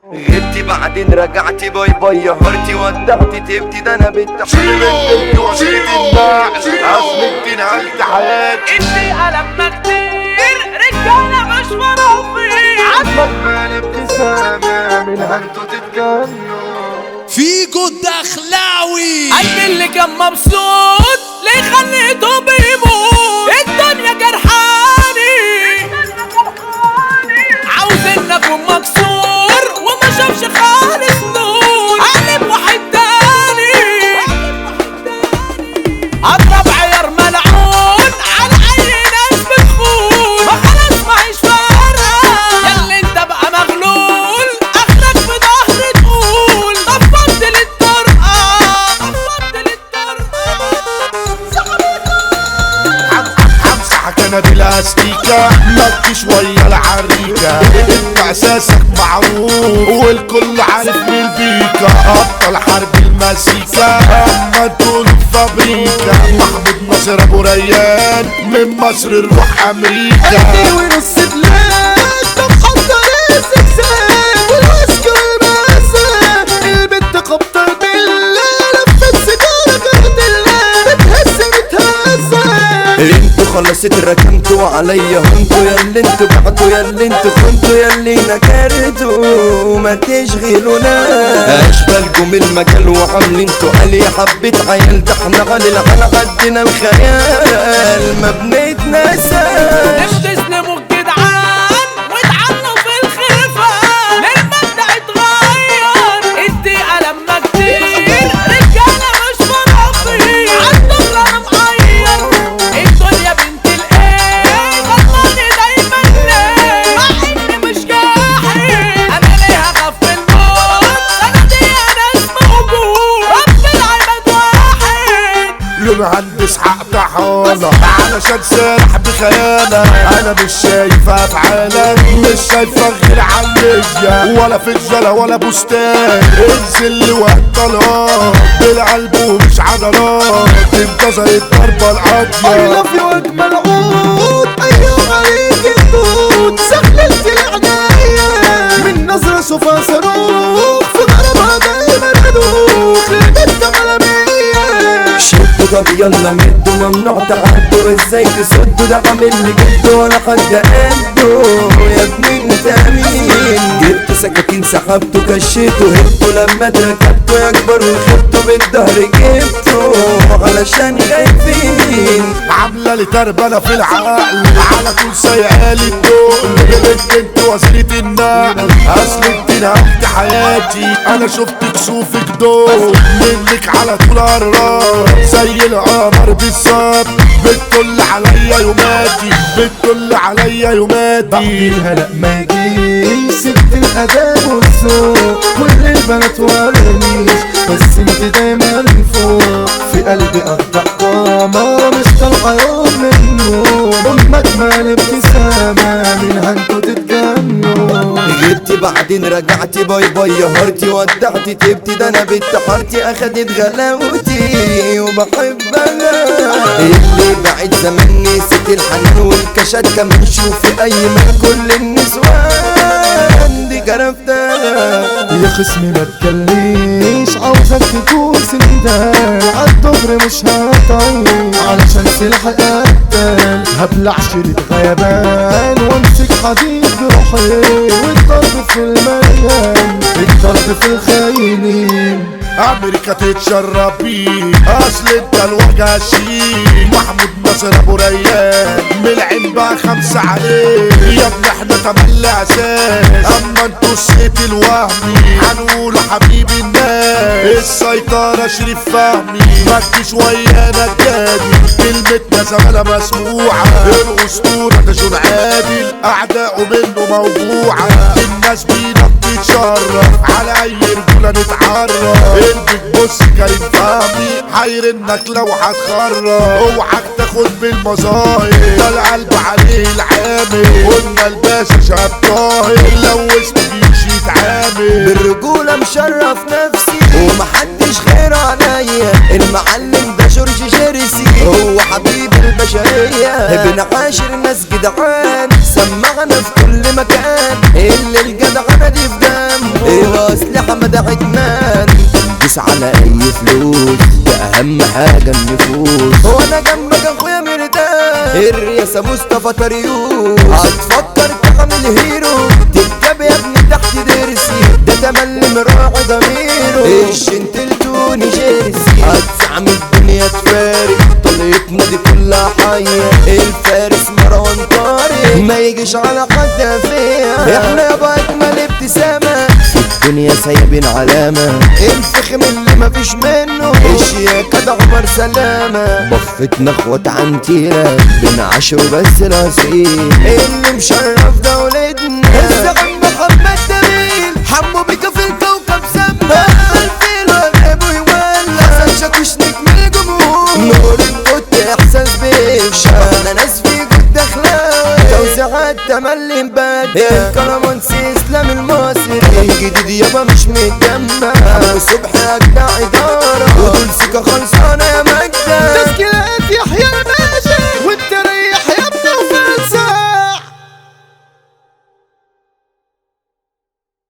غبتي بعدين رجعتي باي باي هرتي ودعتي تبتي ده انا بنت شيلت وشيلت النعل اصلك نقلت حياتي انتي قلبنا كتير رجالة مش فرافير عمك مال ابتسامة من هنتو تتجنوا فيجو الدخلاوي قلبي اللي كان مبسوط ليه خليته بيموت الدنيا جرحاني عاوز ان اكون مكسور وما شافش خالص نور قلب واحد تاني اضرب عيار ملعون على اي ناس بتخون ما خلاص معيش فارقه ياللي انت بقى مغلول اخرك في ظهري تقول طفرت للطرقه همسحك انا بالاستيكة نط شوية العريكة انت اساسك معروف والكل عارف مين بيكا ابطال حرب المزيكا اما دول فابريكا محمود ناصر ابو ريان من مصر نروح امريكا ونص بلاد طب حضر الزجزاج والوسك والمأساة البنت خبطة بالله لفت سيجارة كارتلة بتهز متهزة انتوا خلصت ركنتوا عليا انتوا ياللي انتوا بعتوا ياللي انتوا خنتوا ياللي نكرتوا ما تشغلونا اشبالكم من المجال وعاملين تقالي حبة عيال ده احنا على قدنا الخيال ما بنتنساش تسلموا الجدعان واتعنوا في الخلفة للمبدأ اتغير الدقيقة لما كتير رجالة مش فرافير عالدغري انا مغير الدنيا بنت الايه غلطاني دايما ليه مع اني مش جاحد انا ليه هخاف من الموت انا دي ناس موجود رب العباد واحد لون هندس حق طحالة علشان سارح بخيالك انا مش شايف افعالك مش شايفك غير عليا ولا فجلة ولا بستان انزل وقت طلقات بالقلب ومش عضلات انتظر الضربة I القاضية love you اجمل عود ايام عليك الدود سخللت العناية من نظرة شوفها صاروخ في ضربها دايما بدوخ للبنت غلبية شدوا طب يلا مدوا ممنوع تعدوا ازاي تسدوا ده عامل لي جدوا ولا حد قدوا يا ابني انت مين جبتوا سكاكين سحبتوا كشيتوا هبتوا لما اتركبتوا يا كبر وخبتوا بالظهر جبتوا علشان خايفين عاملة لي تربلة في العقل على طول سايقالي الدول بنت انت وزيرة النقل اصل انت نهبت حياتي انا شفت كسوفك دول منك على طول قرار زي القمر بالظبط بتطل عليا يوماتي بتطل عليا يوماتي الهلا ما يجيش ست الاداب والذوق كل البنات ورنيش بس انت دايما فوق في قلبي اخضع قامة مش طالعة يوم من النوم امك مال ابتسامة منها انتوا تتجنوا غبتي بعدين رجعتي باي باي هرتي ودعتي تبتي ده انا بنت حارتي اخدت غلاوتي وبحبها اللي بعد زمان نسيت الحنان والكشات كمان شوفي اي من كل النسوان دي جرفتها يا خصمي ما تكليش عاوزك تكون سندان عالدغري مش هطير علشان سلاح قتال هبلع شريط غيبان وامسك حديد بروحي والضرب في المليان الضرب في الخاينين امريكا تتشرب بيه اصل انت الوجه الشيك محمود ناصر ابو ريان من العين بقى 5 عليه يا ابني احنا تملي اساس اما انتوا الصيت الوهمي هنقول حبيبي الناس السيطرة شريف فهمي مد شوية نجادي كلمتنا زمالة مسموعة الاسطورة ده جون عادل اعداؤه منه موضوعة الناس بينا بتتشرف على اي رجولة نتعرف البيت بص كريم فهمي حيرنك لو هتخرب اوعك تاخد بالمظاهر ده القلب عليه العامل قلنا الباشا شاب طاهر لو وسط بيمشي يتعامل بالرجولة مشرف نفسي ومحدش خير عليا المعلم ده جورج جيرسي هو حبيب البشرية ابن عاشر ناس جدعان سمعنا في كل مكان اللي الجدعنة دي في دم ده ادمان دوس على اي فلوس ده اهم حاجة النفوس هو انا جنبك اخويا مرتاح الرئاسة مصطفى طريوس هتفكر تعمل هيرو تتجاب يا ابني تحت درسي ده تملي مراعي ضميره الشنتلتوني جيرسي هتزعم الدنيا تفارق طليتنا دي كلها حية الفارس مروان طارق ما يجيش على حد فيها احنا يابا اجمل ابتسامة في الدنيا سايبين علامة الفخم اللي مفيش منه الشياكة ده عمر سلامة بفتنا اخوات عنتيرة بنعشر بس الأصيل اللي مشرف دولتنا الزعيم محمد جميل حمو بيك في الكوكب سما الفيل والابو يولع حسن شاكوش نجم الجمهور نور الكت احساس بيك احنا ناس في جد اخلاق توزيعات تملي مبدع الكرمانسي اسلام المصري الجديد يابا مش متجمع ابو صبحي اجدع اداره ودول سكه خلصانه يا مجدة